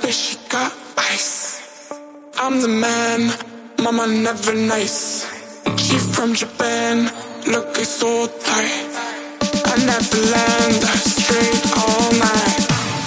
but she got ice. I'm the man, mama never nice. She from Japan, looking so tight. I never land straight all night.